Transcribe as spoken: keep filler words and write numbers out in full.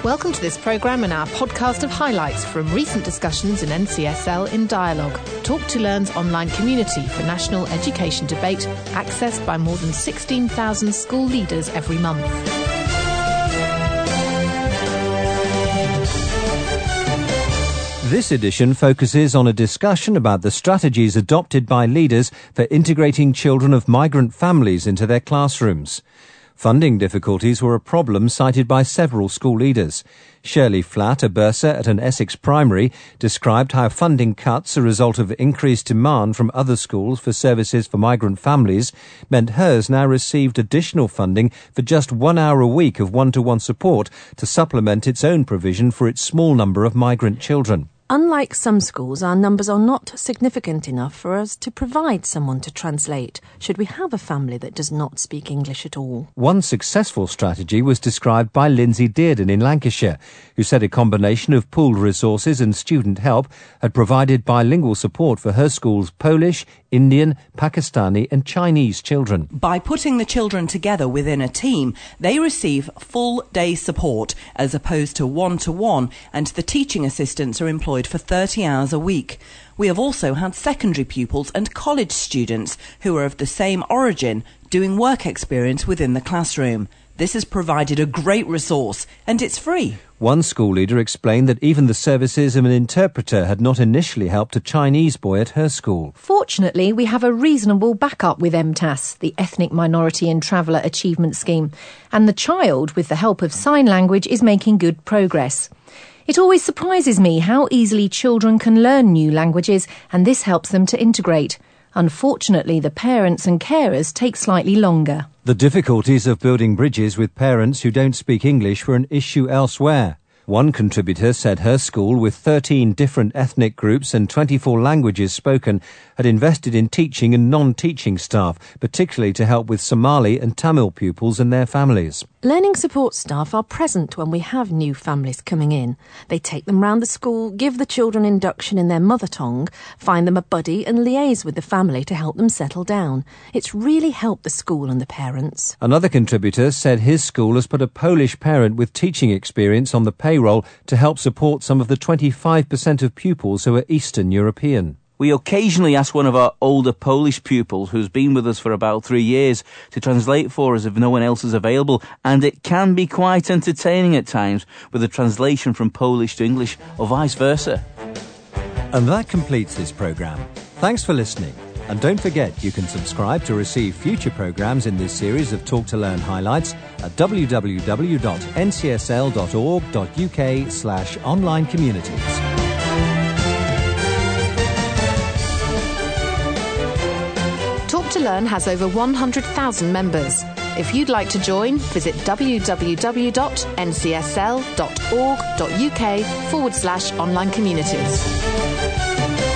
Welcome to this programme and our podcast of highlights from recent discussions in N C S L in Dialogue, Talk to Learn's online community for national education debate, accessed by more than sixteen thousand school leaders every month. This edition focuses on a discussion about the strategies adopted by leaders for integrating children of migrant families into their classrooms. Funding difficulties were a problem cited by several school leaders. Shirley Flatt, a bursar at an Essex primary, described how funding cuts, a result of increased demand from other schools for services for migrant families, meant hers now received additional funding for just one hour a week of one-to-one support to supplement its own provision for its small number of migrant children. Unlike some schools, our numbers are not significant enough for us to provide someone to translate, should we have a family that does not speak English at all. One successful strategy was described by Lindsay Dearden in Lancashire, who said a combination of pooled resources and student help had provided bilingual support for her school's Polish, Indian, Pakistani and Chinese children. By putting the children together within a team, they receive full-day support as opposed to one-to-one, and the teaching assistants are employed for thirty hours a week. We have also had secondary pupils and college students who are of the same origin doing work experience within the classroom. This has provided a great resource, and it's free. One school leader explained that even the services of an interpreter had not initially helped a Chinese boy at her school. Fortunately, we have a reasonable backup with M T A S, the Ethnic Minority and Traveller Achievement Scheme, and the child, with the help of sign language, is making good progress. It always surprises me how easily children can learn new languages, and this helps them to integrate. Unfortunately, the parents and carers take slightly longer. The difficulties of building bridges with parents who don't speak English were an issue elsewhere. One contributor said her school, with thirteen different ethnic groups and twenty-four languages spoken, had invested in teaching and non-teaching staff, particularly to help with Somali and Tamil pupils and their families. Learning support staff are present when we have new families coming in. They take them round the school, give the children induction in their mother tongue, find them a buddy and liaise with the family to help them settle down. It's really helped the school and the parents. Another contributor said his school has put a Polish parent with teaching experience on the payroll to help support some of the twenty-five percent of pupils who are Eastern European. We occasionally ask one of our older Polish pupils, who's been with us for about three years, to translate for us if no one else is available, and it can be quite entertaining at times with a translation from Polish to English or vice versa. And that completes this programme. Thanks for listening. And don't forget, you can subscribe to receive future programmes in this series of Talk to Learn highlights at w w w dot n c s l dot org dot u k slash online communities. Talk to Learn has over one hundred thousand members. If you'd like to join, visit w w w dot n c s l dot org dot u k forward slash online communities.